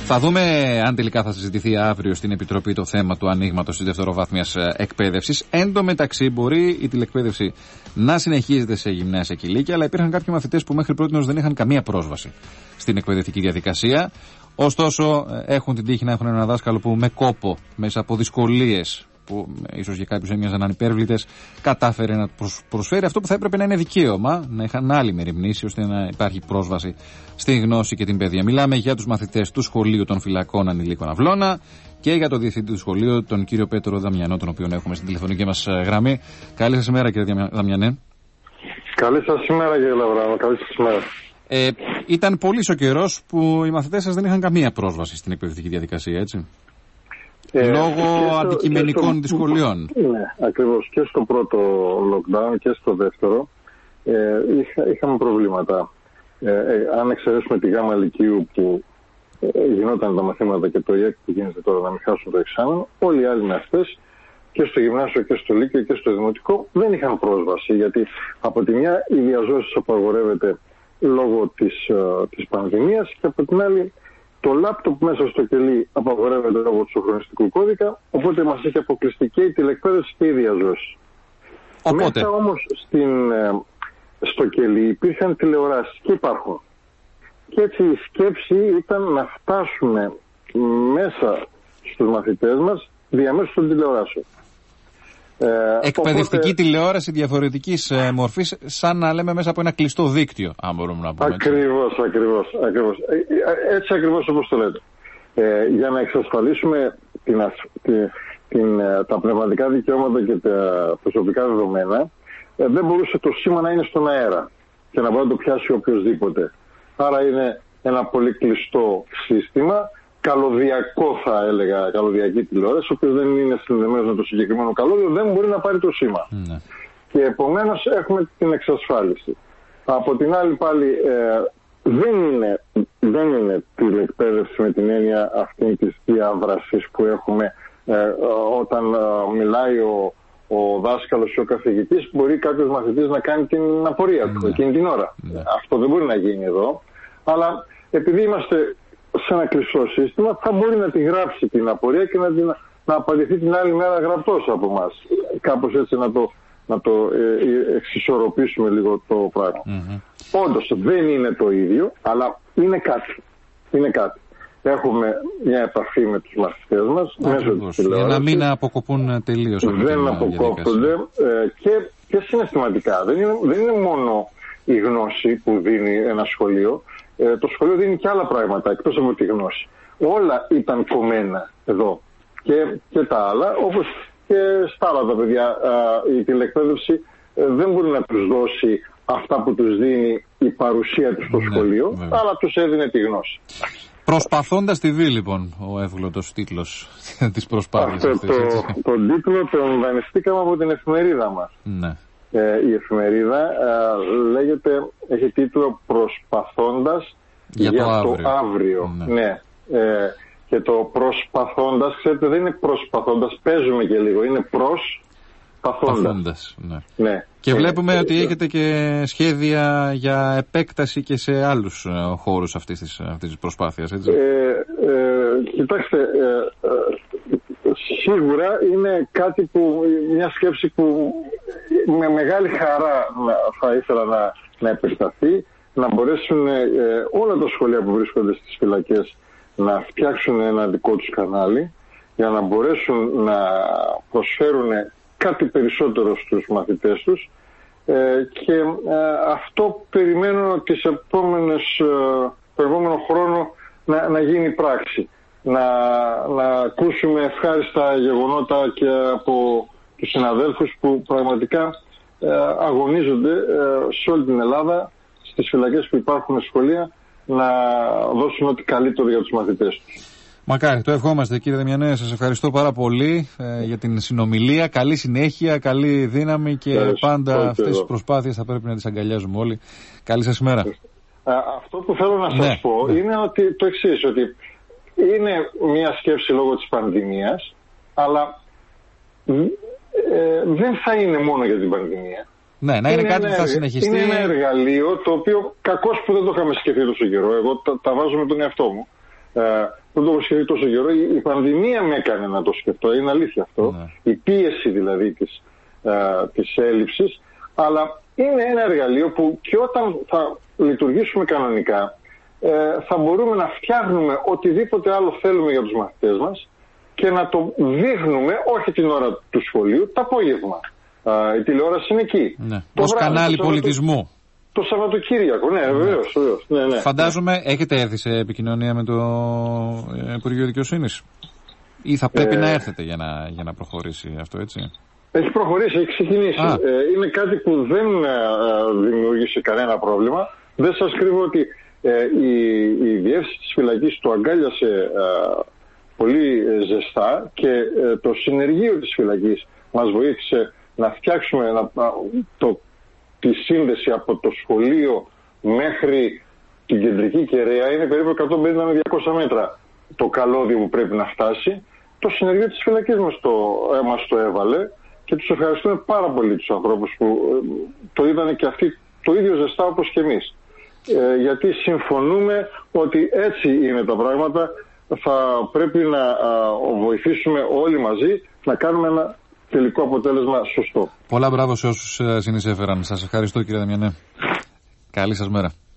Θα δούμε αν τελικά θα συζητηθεί αύριο στην Επιτροπή το θέμα του ανοίγματος της δευτεροβάθμιας εκπαίδευσης. Εν τω μεταξύ, μπορεί η τηλεκπαίδευση να συνεχίζεται σε γυμνάσια και λύκεια, αλλά υπήρχαν κάποιοι μαθητές που μέχρι πρώτης δεν είχαν καμία πρόσβαση στην εκπαιδευτική διαδικασία. Ωστόσο, έχουν την τύχη να έχουν έναν δάσκαλο που με κόπο, μέσα από δυσκολίες που ίσως για κάποιους έμοιαζαν ανυπέρβλητες, κατάφερε να προσφέρει αυτό που θα έπρεπε να είναι δικαίωμα, να είχαν άλλη μεριμνήσει ώστε να υπάρχει πρόσβαση στη γνώση και την παιδεία. Μιλάμε για τους μαθητές του Σχολείου των Φυλακών Ανηλίκων Αυλώνα και για τον διευθυντή του σχολείου, τον κύριο Πέτρο Δαμιανό, τον οποίο έχουμε στην τηλεφωνική μας γραμμή. Καλή σας ημέρα, κύριε Δαμιανέ. Καλή σας ημέρα, κύριε Λαβράνο. Καλή σας ημέρα. Ήταν πολύ ο καιρός που οι μαθητές σας δεν είχαν καμία πρόσβαση στην εκπαιδευτική διαδικασία, έτσι. Λόγω αντικειμενικών δυσκολιών. Ναι, ακριβώς. Και στο πρώτο lockdown και στο δεύτερο είχαμε προβλήματα. Αν εξαιρέσουμε τη γάμα λυκείου που γινόταν τα μαθήματα και το ΙΕΚ που γίνεται τώρα να μην χάσουν το εξάμηνο, όλοι οι άλλοι μαθητές και στο γυμνάσιο και στο λύκειο και στο δημοτικό δεν είχαν πρόσβαση. Γιατί από τη μια η διαζώσεις απαγορεύεται λόγω της πανδημίας και από την άλλη το λάπτοπ μέσα στο κελί απαγορεύεται λόγω του συγχρονιστικού κώδικα, οπότε μας έχει αποκλειστεί και η τηλεκπαίδευση και η διαζώση. Μέσα όμως στο κελί υπήρχαν τηλεοράσεις και υπάρχουν. Και έτσι η σκέψη ήταν να φτάσουμε μέσα στους μαθητές μας διαμέσου των τηλεοράσεων. Εκπαιδευτική τηλεόραση διαφορετικής μορφής, σαν να λέμε μέσα από ένα κλειστό δίκτυο, αν μπορούμε να πούμε. Ακριβώς. Έτσι ακριβώς όπως το λέτε. Για να εξασφαλίσουμε τα πνευματικά δικαιώματα και τα προσωπικά δεδομένα, δεν μπορούσε το σήμα να είναι στον αέρα και να μπορεί να το πιάσει οποιοδήποτε. Άρα είναι ένα πολύ κλειστό σύστημα, καλωδιακό θα έλεγα, καλωδιακή τηλεόραση, ο οποίος δεν είναι συνδεμένος με το συγκεκριμένο καλώδιο, δεν μπορεί να πάρει το σήμα. Ναι. Και επομένως έχουμε την εξασφάλιση. Από την άλλη πάλι δεν είναι τηλεκπαίδευση με την έννοια αυτή της διάδρασης που έχουμε όταν μιλάει ο δάσκαλος ή ο καθηγητής, μπορεί κάποιος μαθητής να κάνει την απορία του εκείνη την ώρα. Ναι. Αυτό δεν μπορεί να γίνει εδώ, αλλά επειδή είμαστε σε ένα κλειστό σύστημα, θα μπορεί να τη γράψει την απορία και να απαντηθεί την άλλη μέρα γραπτός από εμάς. Κάπως έτσι να το εξισορροπήσουμε λίγο το πράγμα. Όντως δεν είναι το ίδιο, αλλά είναι κάτι. Είναι κάτι. Έχουμε μια επαφή με τους μαθητές μας μέσω της τηλεόρασης. Για να μην αποκοπούν τελείως. Δεν αποκόπτονται και συναισθηματικά. Δεν είναι μόνο η γνώση που δίνει ένα σχολείο. Το σχολείο δίνει και άλλα πράγματα εκτός από τη γνώση. Όλα ήταν κομμένα εδώ. Και τα άλλα, όπως και στα άλλα τα παιδιά, η τηλεκπαίδευση δεν μπορεί να τους δώσει αυτά που τους δίνει η παρουσία τους στο σχολείο, αλλά τους έδινε τη γνώση. Προσπαθώντας τη βή, λοιπόν, ο εύγλωτος τίτλος της προσπάθειας αυτής. Τον τίτλο τον δανειστήκαμε από την εφημερίδα μας. Ναι. Η εφημερίδα έχει τίτλο «Προσπαθώντας για το αύριο». Ναι. Και το προσπαθώντας, ξέρετε, δεν είναι προσπαθώντας, παίζουμε και λίγο, είναι προσπαθώντας. Ναι. Και βλέπουμε ότι έχετε και σχέδια για επέκταση και σε άλλους χώρους αυτής της προσπάθειας, έτσι. Κοιτάξτε, σίγουρα είναι κάτι που, μια σκέψη που με μεγάλη χαρά θα ήθελα να επεκταθεί, να μπορέσουν όλα τα σχολεία που βρίσκονται στις φυλακές να φτιάξουν ένα δικό τους κανάλι για να μπορέσουν να προσφέρουν κάτι περισσότερο στους μαθητές τους και αυτό περιμένω το επόμενο χρόνο να γίνει πράξη. Να ακούσουμε ευχάριστα γεγονότα και από τους συναδέλφους που πραγματικά αγωνίζονται σε όλη την Ελλάδα, στις φυλακές που υπάρχουν σχολεία, να δώσουν ό,τι καλύτερο για τους μαθητές τους. Μακάρι, το ευχόμαστε, κύριε Δαμιανέ. Σας ευχαριστώ πάρα πολύ για την συνομιλία. Καλή συνέχεια, καλή δύναμη και πάντα αυτές τις προσπάθειες θα πρέπει να τις αγκαλιάζουμε όλοι. Καλή σας ημέρα. Αυτό που θέλω να σας πω είναι ότι το εξής, ότι είναι μια σκέψη λόγω της πανδημίας, αλλά δεν θα είναι μόνο για την πανδημία. Ναι, να είναι κάτι που θα συνεχιστεί. Είναι ένα εργαλείο το οποίο κακώς που δεν το είχαμε σκεφτεί τόσο καιρό. Εγώ τα βάζω με τον εαυτό μου. δεν το έχω σκεφτεί τόσο καιρό. Η πανδημία με έκανε να το σκεφτώ, είναι αλήθεια αυτό. Η πίεση δηλαδή της έλλειψης. Αλλά είναι ένα εργαλείο που και όταν θα λειτουργήσουμε κανονικά, θα μπορούμε να φτιάχνουμε οτιδήποτε άλλο θέλουμε για τους μαθητές μας και να το δείχνουμε όχι την ώρα του σχολείου, το απόγευμα. Η τηλεόραση είναι εκεί. Ναι. Ως κανάλι πολιτισμού. Το Σαββατοκύριακο, ναι, βεβαίως. Ναι. Φαντάζομαι έχετε έρθει σε επικοινωνία με το Υπουργείο Δικαιοσύνης ή θα πρέπει να έρθετε για να προχωρήσει αυτό, έτσι? Έχει προχωρήσει, έχει ξεκινήσει. Είναι κάτι που δεν δημιούργησε κανένα πρόβλημα. Δεν σας κρύβω ότι η διεύθυνση της φυλακής το αγκάλιασε πολύ ζεστά και το συνεργείο της φυλακής μας βοήθησε να φτιάξουμε τη σύνδεση από το σχολείο μέχρι την κεντρική κεραία. Είναι περίπου 150 με 200 μέτρα το καλώδιο που πρέπει να φτάσει. Το συνεργείο της φυλακής μας το έβαλε και τους ευχαριστούμε πάρα πολύ τους ανθρώπους που το είδανε και αυτοί το ίδιο ζεστά όπως και εμείς. Γιατί συμφωνούμε ότι έτσι είναι τα πράγματα. Θα πρέπει να βοηθήσουμε όλοι μαζί να κάνουμε ένα τελικό αποτέλεσμα σωστό. Πολλά μπράβο σε όσους συνεισέφεραν. Σας ευχαριστώ, κύριε Δαμιανέ. Καλή σας μέρα.